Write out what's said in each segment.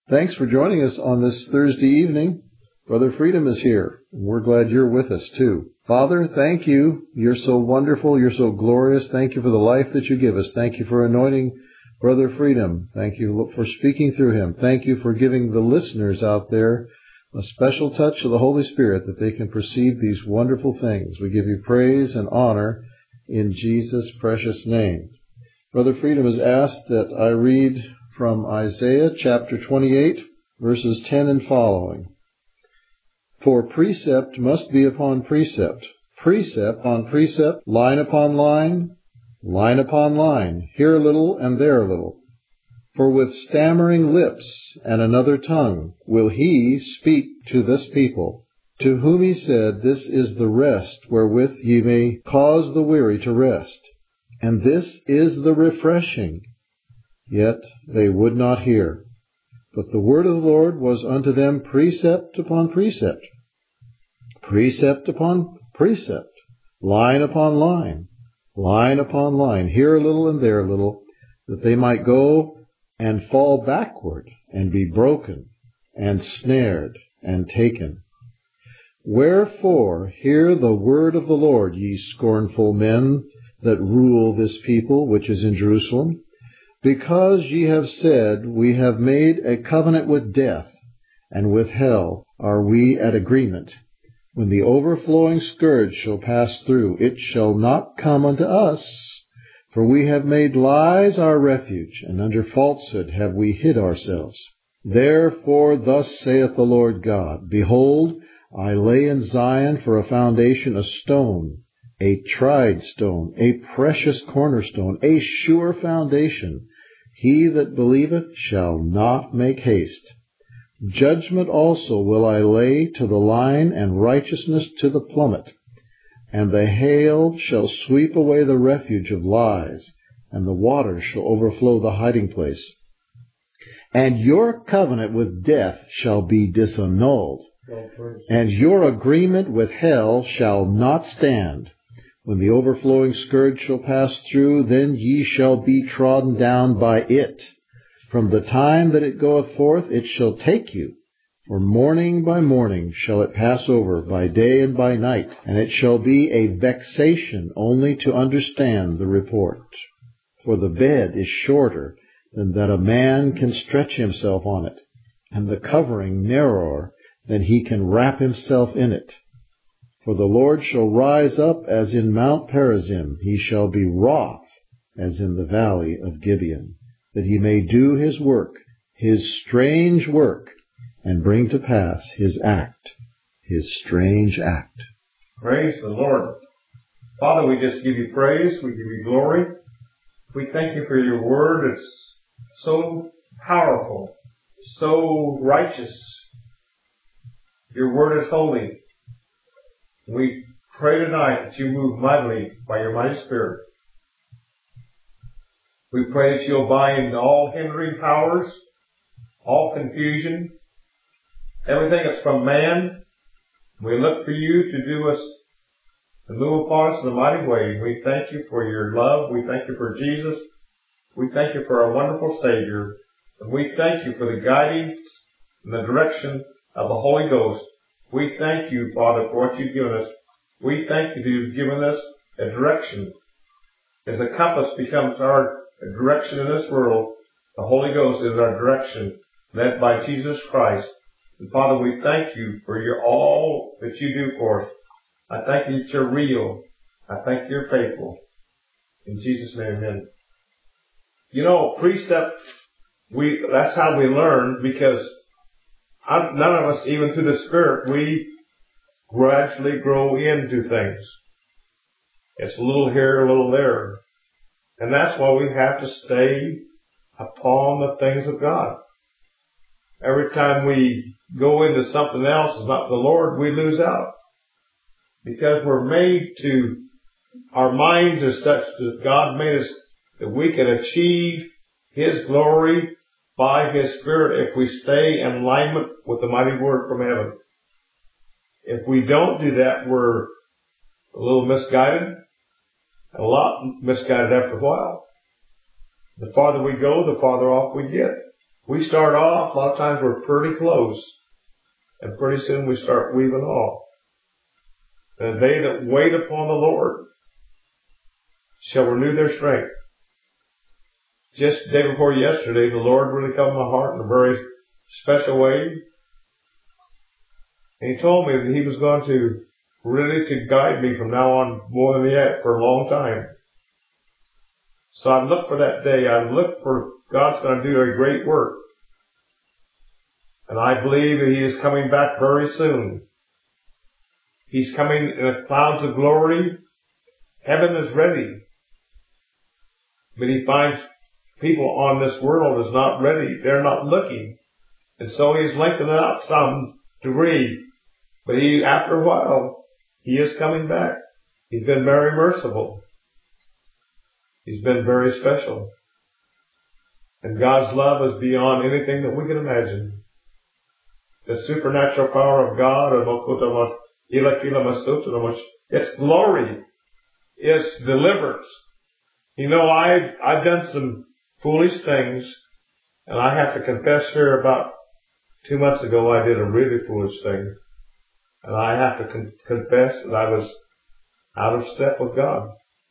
Thanks for joining us on this Thursday evening. Brother Freedom is here. We're glad you're with us too. Father, thank you. You're so wonderful. You're so glorious. Thank you for the life that you give us. Thank you for anointing Brother Freedom. Thank you for speaking through him. Thank you for giving the listeners out there a special touch of the Holy Spirit that they can perceive these wonderful things. We give you praise and honor in Jesus' precious name. Brother Freedom has asked that I read from Isaiah chapter 28, verses 10 and following. For precept must be upon precept, precept on precept, line upon line, line upon line, here a little and there a little. For with stammering lips and another tongue will he speak to this people, to whom he said, This is the rest wherewith ye may cause the weary to rest, and this is the refreshing. Yet they would not hear. But the word of the Lord was unto them precept upon precept, precept upon precept, line upon line, line upon line, here a little and there a little, that they might go and fall backward and be broken and snared and taken. Wherefore hear the word of the Lord, ye scornful men that rule this people which is in Jerusalem. Because ye have said, We have made a covenant with death, and with hell are we at agreement. When the overflowing scourge shall pass through, it shall not come unto us. For we have made lies our refuge, and under falsehood have we hid ourselves. Therefore thus saith the Lord God, Behold, I lay in Zion for a foundation a stone, a tried stone, a precious cornerstone, a sure foundation. He that believeth shall not make haste. Judgment also will I lay to the line, and righteousness to the plummet. And the hail shall sweep away the refuge of lies, and the waters shall overflow the hiding place. And your covenant with death shall be disannulled, and your agreement with hell shall not stand. When the overflowing scourge shall pass through, then ye shall be trodden down by it. From the time that it goeth forth, it shall take you. For morning by morning shall it pass over, by day and by night, and it shall be a vexation only to understand the report. For the bed is shorter than that a man can stretch himself on it, and the covering narrower than he can wrap himself in it. For the Lord shall rise up as in Mount Perazim, he shall be wroth as in the valley of Gibeon, that he may do his work, his strange work, and bring to pass his act, his strange act. Praise the Lord. Father, we just give you praise, we give you glory. We thank you for your word. It's so powerful, so righteous. Your word is holy. We pray tonight that you move mightily by your mighty Spirit. We pray that you'll bind all hindering powers, all confusion, everything that's from man. We look for you to move upon us in a mighty way. We thank you for your love. We thank you for Jesus. We thank you for our wonderful Savior. And we thank you for the guiding and the direction of the Holy Ghost. We thank you, Father, for what you've given us. We thank you that you've given us a direction. As a compass becomes our direction in this world, the Holy Ghost is our direction, led by Jesus Christ. And Father, we thank you for all that you do for us. I thank you that you're real. I thank you you're faithful. In Jesus' name, amen. You know, precept, that's how we learn, because none of us, even through the Spirit, we gradually grow into things. It's a little here, a little there. And that's why we have to stay upon the things of God. Every time we go into something else that's not the Lord, we lose out. Because we're made to, our minds are such that God made us that we can achieve His glory by His Spirit if we stay in alignment with the mighty word from heaven. If we don't do that, we're a little misguided, a lot misguided after a while. The farther we go, the farther off we get. We start off, a lot of times we're pretty close, and pretty soon we start weaving off. And they that wait upon the Lord shall renew their strength. Just the day before yesterday, the Lord really come to my heart in a very special way. And He told me that He was going to really to guide me from now on more than yet for a long time. So I look for that day. I look for God's going to do a great work. And I believe that He is coming back very soon. He's coming in the clouds of glory. Heaven is ready. But He finds people on this world is not ready. They're not looking. And so He's lengthening out some degree. But He, after a while, He is coming back. He's been very merciful. He's been very special. And God's love is beyond anything that we can imagine. The supernatural power of God, it's glory. It's deliverance. You know, I've done some foolish things, and I have to confess here about 2 months ago I did a really foolish thing. And I have to confess that I was out of step with God.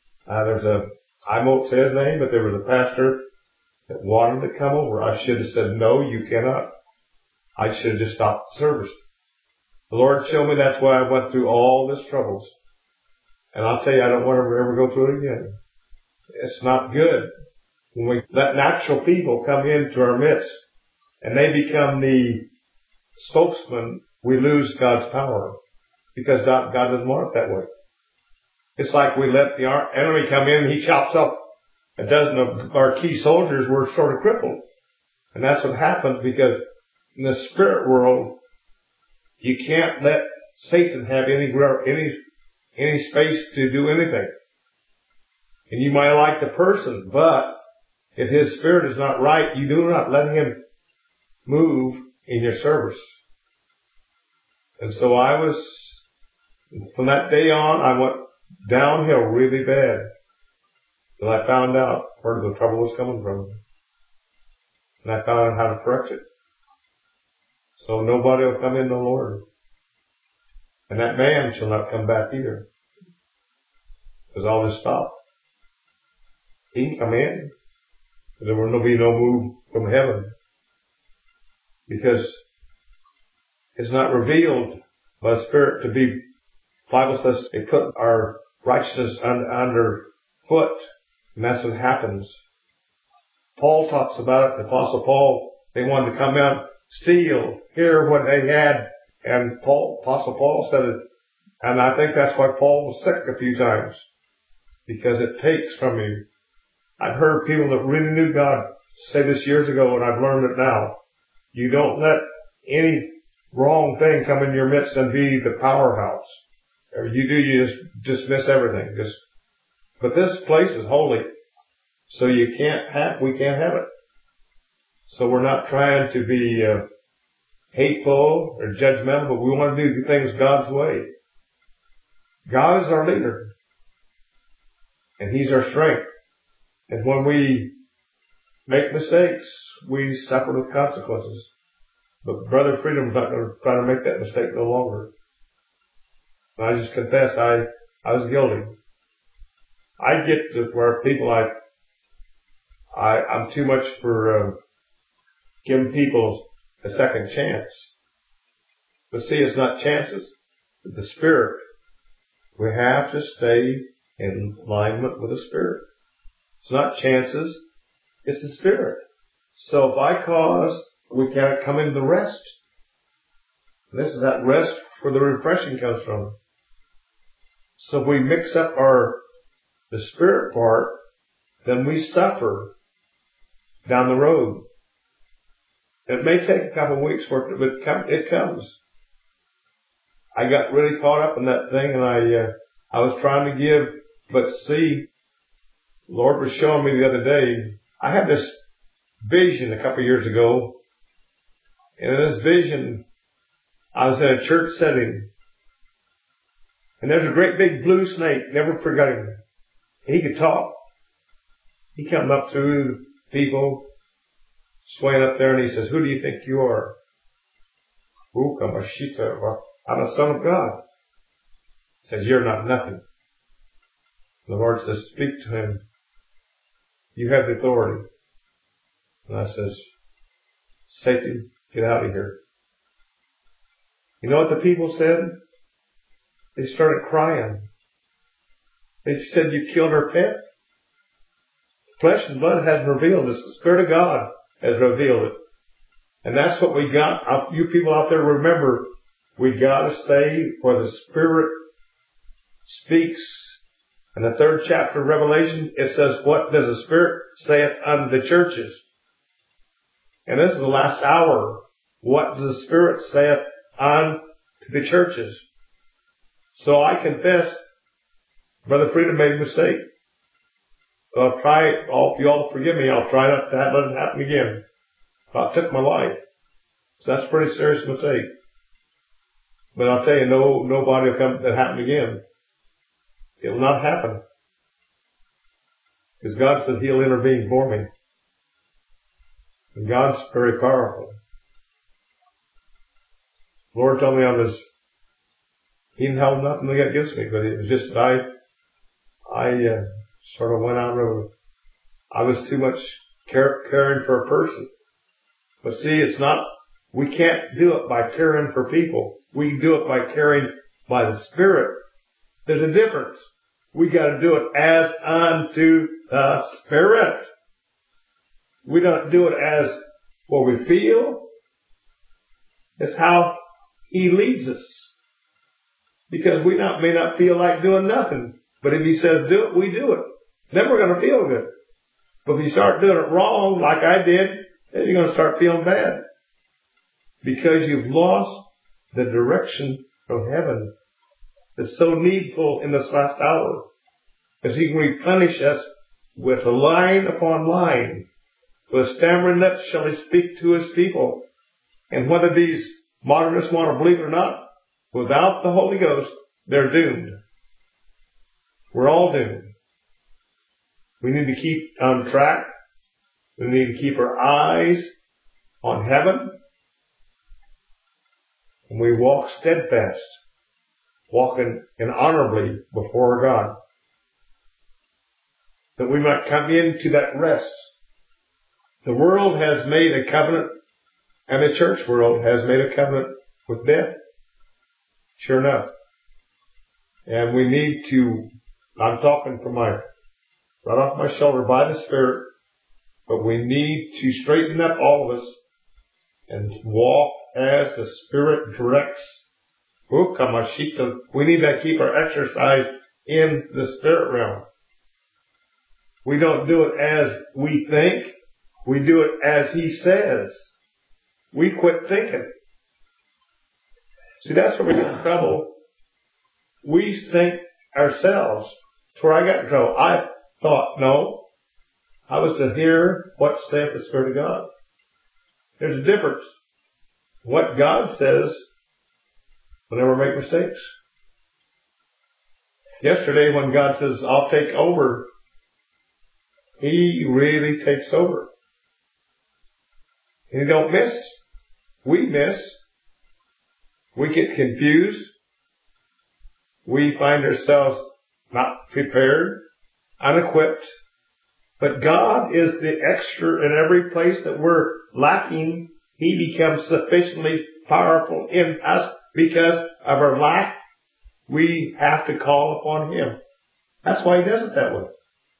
I won't say his name, but there was a pastor that wanted to come over. I should have said, no, you cannot. I should have just stopped the service. The Lord showed me that's why I went through all this troubles. And I'll tell you, I don't want to ever go through it again. It's not good when we let natural people come into our midst and they become the spokesman. We lose God's power because God doesn't want it that way. It's like we let the enemy come in and he chops up a dozen of our key soldiers. We're sort of crippled. And that's what happens because in the spirit world, you can't let Satan have any space to do anything. And you might like the person, but if his spirit is not right, you do not let him move in your service. And so from that day on, I went downhill really bad. Till I found out where the trouble was coming from. And I found out how to correct it. So nobody will come in the Lord. And that man shall not come back either. Because all this stopped. He can come in. But there will be no move from heaven. Because it's not revealed by the Spirit to be. The Bible says it put our righteousness under foot. And that's what happens. Paul talks about it. The Apostle Paul, they wanted to come out, steal, hear what they had. And Apostle Paul said it. And I think that's why Paul was sick a few times. Because it takes from you. I've heard people that really knew God say this years ago, and I've learned it now. You don't let any wrong thing come in your midst and be the powerhouse. Or you just dismiss everything. But this place is holy. So we can't have it. So we're not trying to be hateful or judgmental, but we want to do things God's way. God is our leader. And He's our strength. And when we make mistakes, we suffer the consequences. But Brother Freedom's not going to try to make that mistake no longer. And I just confess I was guilty. I get to where people I'm too much for giving people a second chance. But see, it's not chances. It's the Spirit. We have to stay in alignment with the Spirit. It's not chances. It's the Spirit. So if I cause, we cannot come into the rest. And this is that rest where the refreshing comes from. So if we mix up the Spirit part, then we suffer down the road. It may take a couple of weeks for it, but it comes. I got really caught up in that thing, and I was trying to give, but see, the Lord was showing me the other day. I had this vision a couple of years ago, and in this vision, I was in a church setting, and there's a great big blue snake. Never forgot him. He could talk. He come up through people, swaying up there, and he says, "Who do you think you are?" I'm a son of God. He says, "You're not nothing." The Lord says, "Speak to him. You have the authority." And I says, "Satan, get out of here." You know what the people said? They started crying. They said, "You killed our pet." Flesh and blood hasn't revealed this. The Spirit of God has revealed it. And that's what we got. You people out there, remember, we got to stay where the Spirit speaks. In the 3rd chapter of Revelation, it says, "What does the Spirit saith unto the churches?" And this is the last hour. What does the Spirit saith unto the churches? So I confess, Brother Freedom made a mistake. I'll try, if you all forgive me, I'll try not to let it happen again. I took my life. So that's a pretty serious mistake. But I'll tell you, nobody will come that happen again. It will not happen. Because God said He'll intervene for me. And God's very powerful. The Lord told me He didn't have nothing against me, but it was just that I sort of went out of, I was too much caring for a person. But see, we can't do it by caring for people. We do it by caring by the Spirit. There's a difference. We got to do it as unto the Spirit. We don't do it as what we feel. It's how He leads us. Because we may not feel like doing nothing. But if He says do it, we do it. Then we're going to feel good. But if you start doing it wrong, like I did, then you're going to start feeling bad. Because you've lost the direction from heaven. It's so needful in this last hour. As He can replenish us with line upon line. With stammering lips shall He speak to His people. And whether these modernists want to believe it or not, without the Holy Ghost, they're doomed. We're all doomed. We need to keep on track. We need to keep our eyes on heaven. And we walk steadfast, walking honorably before God. That we might come into that rest. The world has made a covenant, and the church world has made a covenant with death. Sure enough. And we need to, I'm talking from right off my shoulder by the Spirit, but we need to straighten up all of us and walk as the Spirit directs. We need to keep our exercise in the Spirit realm. We don't do it as we think. We do it as He says. We quit thinking. See, that's where we get in trouble. We think ourselves. That's where I got in trouble. I thought, no, I was to hear what saith the Spirit of God. There's a difference. What God says will never make mistakes. Yesterday when God says, I'll take over, He really takes over. And He don't miss. We miss. We get confused. We find ourselves not prepared, unequipped. But God is the extra in every place that we're lacking. He becomes sufficiently powerful in us because of our lack. We have to call upon Him. That's why He does it that way.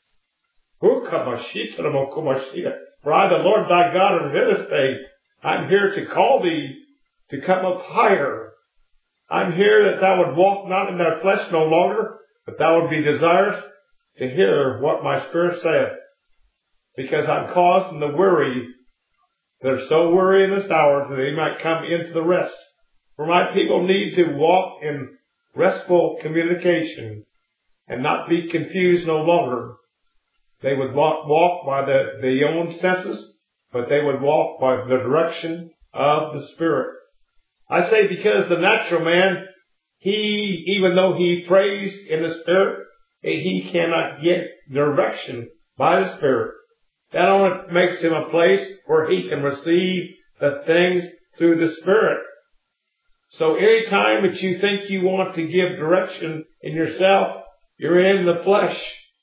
For I, the Lord thy God, am here this day. I'm here to call thee to come up higher. I'm here that thou would walk not in thy flesh no longer, but thou would be desirous to hear what my Spirit saith. Because I'm causing the weary, they're so weary in this hour that they might come into the rest. For my people need to walk in restful communication and not be confused no longer. They would walk by their own senses, but they would walk by the direction of the Spirit. I say because the natural man, even though he prays in the Spirit, he cannot get direction by the Spirit. That only makes him a place where he can receive the things through the Spirit. So any time that you think you want to give direction in yourself, you're in the flesh.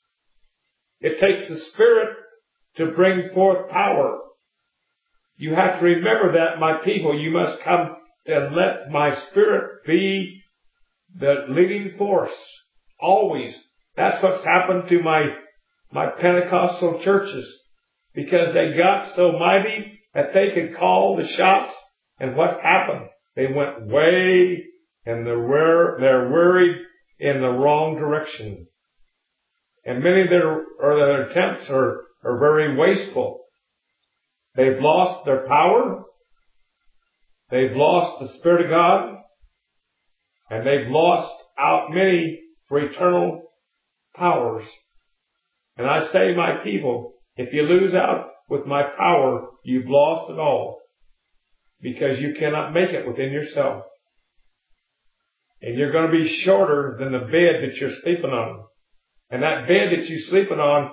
It takes the Spirit to bring forth power. You have to remember that, my people. You must come and let my Spirit be the leading force. Always. That's what's happened to my Pentecostal churches. Because they got so mighty that they could call the shots. And what happened? They went way, and they're worried in the wrong direction. And many of their attempts are very wasteful. They've lost their power. They've lost the Spirit of God. And they've lost out many for eternal powers. And I say, my people, if you lose out with my power, you've lost it all. Because you cannot make it within yourself. And you're going to be shorter than the bed that you're sleeping on. And that bed that you're sleeping on,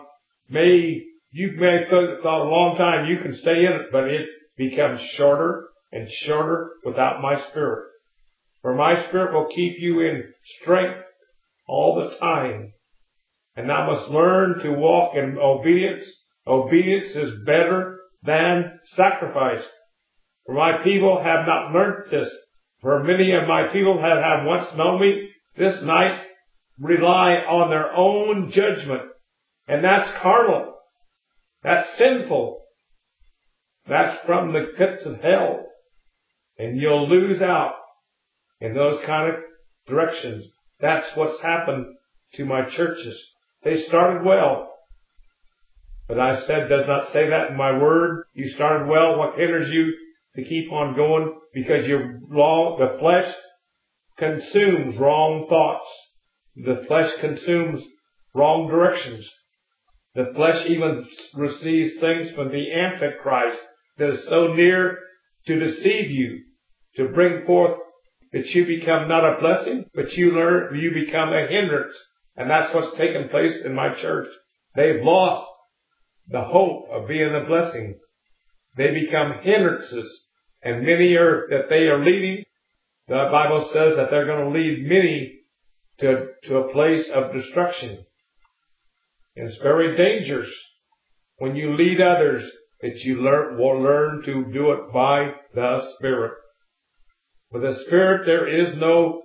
you may have thought a long time you can stay in it, but it becomes shorter and shorter without my Spirit. For my Spirit will keep you in strength all the time. And thou must learn to walk in obedience. Obedience is better than sacrifice. For my people have not learnt this. For many of my people that have once known me, this night rely on their own judgment. And that's carnal. That's sinful. That's from the pits of hell. And you'll lose out in those kind of directions. That's what's happened to my churches. They started well. But I does not say that in my word. You started well. What hinders you to keep on going? Because the flesh consumes wrong thoughts. The flesh consumes wrong directions. The flesh even receives things from the Antichrist that is so near to deceive you, to bring forth that you become not a blessing, but you become a hindrance. And that's what's taken place in my church. They've lost the hope of being a blessing. They become hindrances. And many that they are leading. The Bible says that they're going to lead many to a place of destruction. And it's very dangerous when you lead others that you will learn to do it by the Spirit. With the Spirit there is no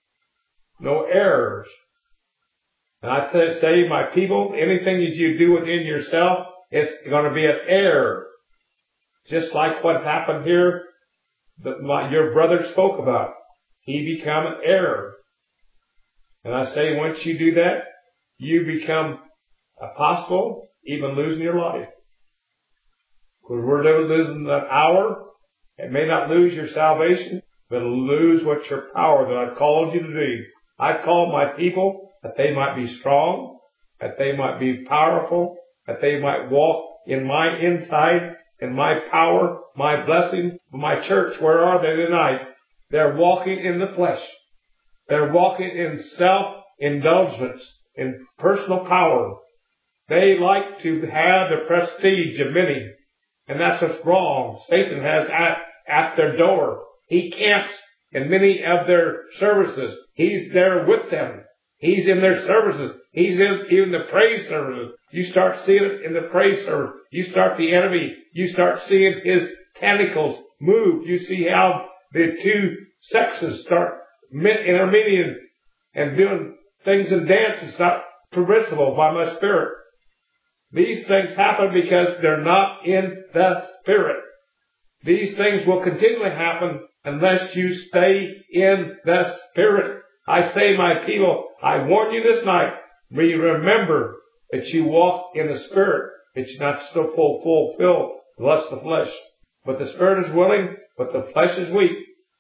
errors. And I say, my people, anything that you do within yourself, it's going to be an error. Just like what happened here that your brother spoke about. He become an error. And I say, once you do that, you become possible, even losing your life. Because we're losing that hour. It may not lose your salvation, but it'll lose what your power that I've called you to do. I've called my people that they might be strong, that they might be powerful, that they might walk in my inside, in my power, my blessing. My church, where are they tonight? They're walking in the flesh. They're walking in self-indulgence, in personal power. They like to have the prestige of many. And that's what's wrong. Satan has at their door. He camps in many of their services. He's there with them. He's in their services. He's in even the praise services. You start seeing it in the praise service. You start the enemy. You start seeing his tentacles move. You see how the two sexes start intermedding and doing things and dances not permissible by my Spirit. These things happen because they're not in the Spirit. These things will continually happen unless you stay in the Spirit. I say, my people, I warn you this night, remember that you walk in the Spirit, that you not still fulfill the lust of the flesh. But the Spirit is willing, but the flesh is weak.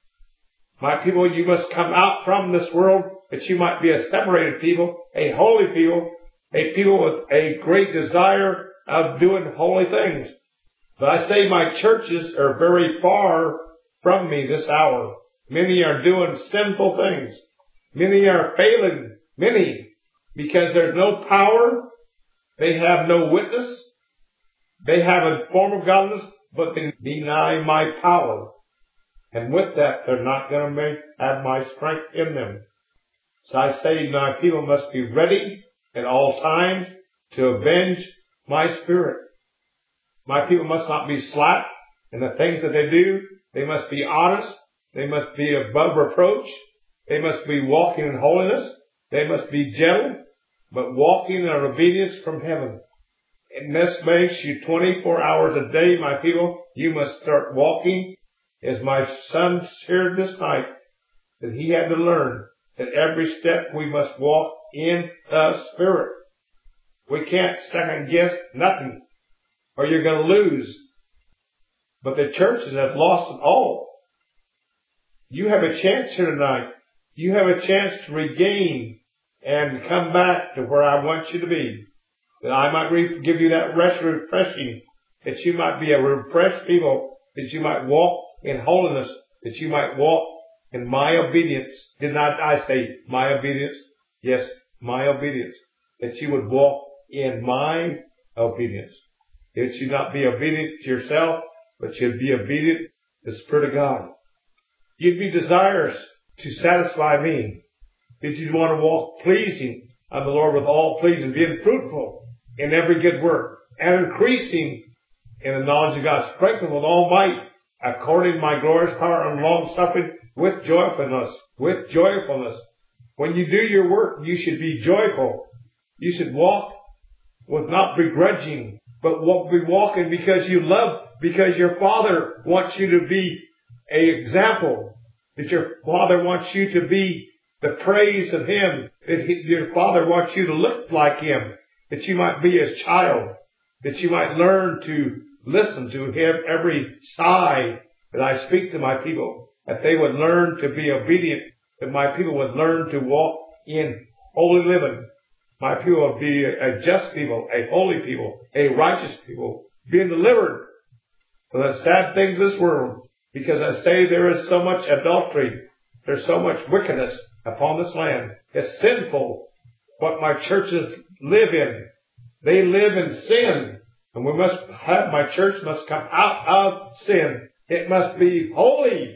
My people, you must come out from this world that you might be a separated people, a holy people, a people with a great desire of doing holy things. But I say my churches are very far from me this hour. Many are doing sinful things. Many are failing. Many. Because there's no power. They have no witness. They have a form of godliness, but they deny my power. And with that, they're not going to have my strength in them. So I say my people must be ready at all times to avenge my spirit. My people must not be slack in the things that they do. They must be honest. They must be above reproach. They must be walking in holiness. They must be gentle, but walking in obedience from heaven. And this makes you 24 hours a day, my people. You must start walking, as my son shared this night, that he had to learn that every step we must walk in the Spirit. We can't second guess nothing, or you're going to lose. But the churches have lost it all. You have a chance here tonight. You have a chance to regain and come back to where I want you to be. That I might give you that refreshing, that you might be a refreshed people, that you might walk in holiness, that you might walk in my obedience. Did not I say my obedience? Yes, my obedience. That you would walk in my obedience. That you not be obedient to yourself, but you'd be obedient to the Spirit of God. You'd be desirous to satisfy me. That you'd want to walk pleasing on the Lord with all pleasing, being fruitful in every good work, and increasing in the knowledge of God, strengthened with all might, according to my glorious power and long suffering, with joyfulness. With joyfulness. When you do your work, you should be joyful. You should walk with not begrudging, but be walking because you love, because your Father wants you to be an example, that your Father wants you to be the praise of Him, that your Father wants you to look like Him, that you might be His child, that you might learn to listen to Him every sigh that I speak to my people, that they would learn to be obedient, that my people would learn to walk in holy living. My people would be a just people, a holy people, a righteous people, being delivered from the sad things of this world. Because I say there is so much adultery, there's so much wickedness upon this land. It's sinful what my churches live in. They live in sin. And we must have, my church must come out of sin. It must be holy.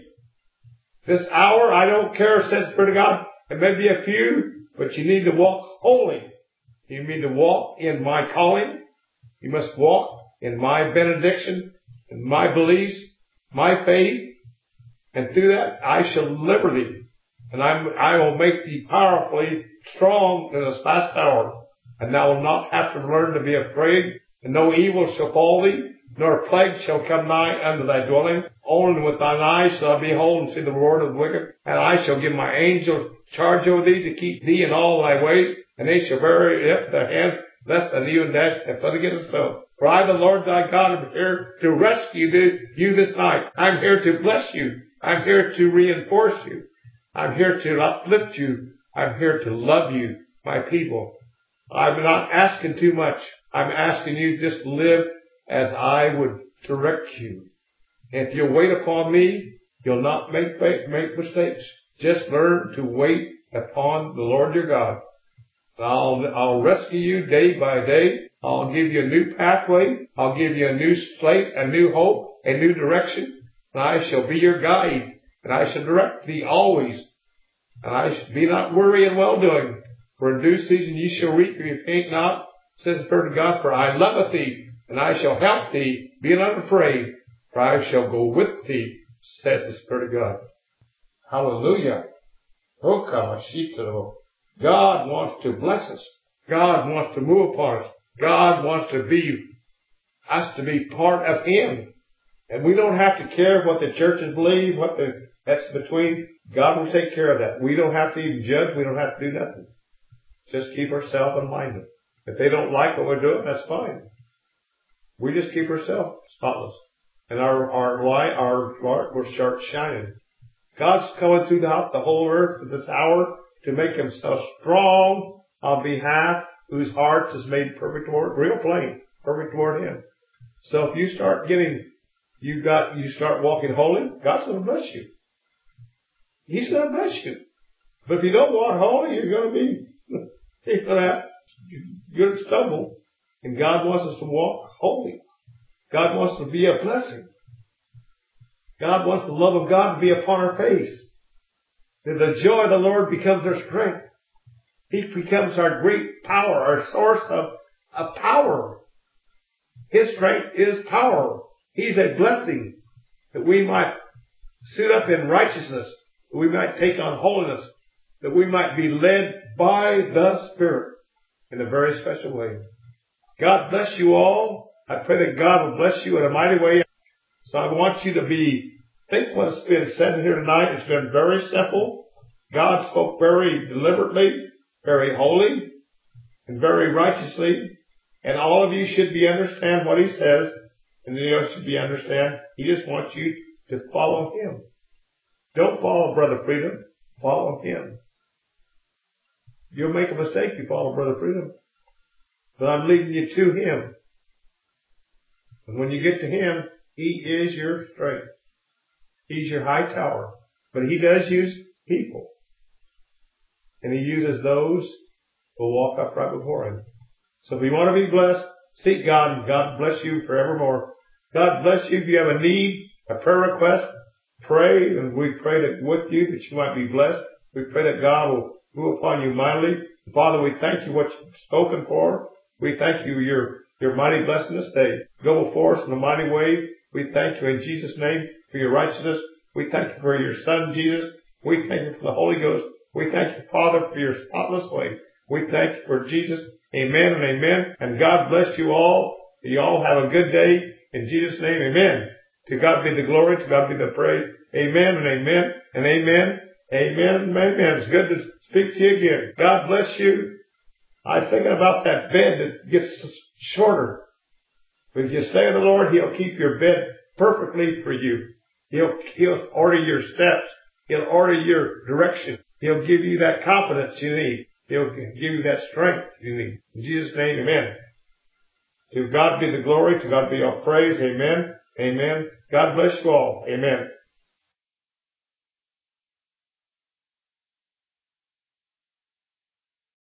This hour, I don't care, says the Spirit of God. It may be a few, but you need to walk holy. You need to walk in my calling. You must walk in my benediction, in my beliefs, my faith. And through that, I shall deliver thee. And I will make thee powerfully strong in this last hour. And thou wilt not have to learn to be afraid. And no evil shall fall thee, nor plague shall come nigh unto thy dwelling. Only with thine eyes shall I behold and see the reward of the wicked. And I shall give my angels charge over thee to keep thee in all thy ways. And they shall bear up their hands, lest thou even dash thy foot against a stone. For I, the Lord thy God, am here to rescue you this night. I'm here to bless you. I'm here to reinforce you. I'm here to uplift you. I'm here to love you, my people. I'm not asking too much. I'm asking you just to live as I would direct you. If you wait upon me, you'll not make mistakes. Just learn to wait upon the Lord your God. I'll rescue you day by day. I'll give you a new pathway. I'll give you a new slate, a new hope, a new direction. And I shall be your guide. And I shall direct thee always. And I shall be not weary in well-doing. For in due season ye shall reap if you faint not, says the Spirit of God. For I loveth thee, and I shall help thee. Be not afraid, for I shall go with thee, says the Spirit of God. Hallelujah. God wants to bless us. God wants to move upon us. God wants to be us to be part of Him. And we don't have to care what the churches believe, that's between. God will take care of that. We don't have to even judge. We don't have to do nothing. Just keep ourselves in mind. If they don't like what we're doing, that's fine. We just keep ourselves spotless. And our light will start shining. God's coming throughout the whole earth at this hour to make Himself strong on behalf whose hearts is made perfect toward, real plain, perfect toward Him. So if you start you start walking holy, God's going to bless you. He's going to bless you. But if you don't walk holy, you're going to stumble. And God wants us to walk holy. God wants to be a blessing. God wants the love of God to be upon our face. That the joy of the Lord becomes our strength. He becomes our great power, our source of power. His strength is power. He's a blessing that we might suit up in righteousness, that we might take on holiness, that we might be led by the Spirit in a very special way. God bless you all. I pray that God will bless you in a mighty way. So I want you to think what's been said here tonight. It's been very simple. God spoke very deliberately, very holy, and very righteously. And all of you should understand what He says. And you should understand. He just wants you to follow Him. Don't follow Brother Freedom. Follow Him. You'll make a mistake if you follow Brother Freedom. But I'm leading you to Him. And when you get to Him, He is your strength. He's your high tower. But He does use people. And He uses those who walk upright before Him. So if you want to be blessed, seek God, and God bless you forevermore. God bless you. If you have a need, a prayer request, pray, and we pray that with you that you might be blessed. We pray that God will move upon you mightily. Father, we thank you what you've spoken for. We thank you your mighty blessing this day. Go before us in a mighty way. We thank you in Jesus' name for your righteousness. We thank you for your Son, Jesus. We thank you for the Holy Ghost. We thank you, Father, for your spotless way. We thank you for Jesus. Amen and amen. And God bless you all. You all have a good day. In Jesus' name, amen. To God be the glory. To God be the praise. Amen and amen and amen. Amen and amen. It's good to speak to you again. God bless you. I was thinking about that bed that gets shorter. But if you stay in the Lord, He'll keep your bed perfectly for you. He'll order your steps. He'll order your direction. He'll give you that confidence you need. He'll give you that strength you need. In Jesus' name, amen. To God be the glory. To God be all praise. Amen. Amen. God bless you all. Amen.